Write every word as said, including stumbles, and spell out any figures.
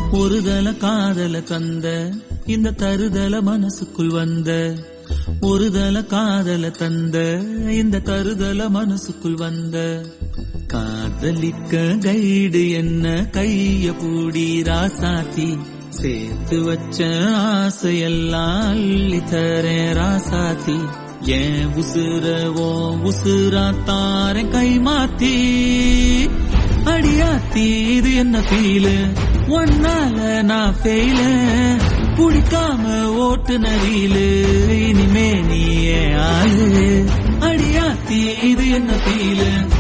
ஒருதல காதல தந்த இந்த தருதல மனசுக்குள் வந்த ஒருதல காதல தந்த இந்த தருதல மனசுக்குள் வந்த காதலிக்க கைடு என்ன கைய பூடி ராசாத்தி சேர்த்து வச்ச ஆசையெல்லாம் அள்ளி தரேன் ராசாத்தி ஏன் உசுரவோ உசுரா தார கை மாத்தி அடியாத்தி இது என்ன ஃபீலு ஒன்னால நான் ஃபெயில புடிக்காம ஓட்டு நவீலு இனிமே நீ ஆளு அடியாத்தி இது என்ன ஃபீலு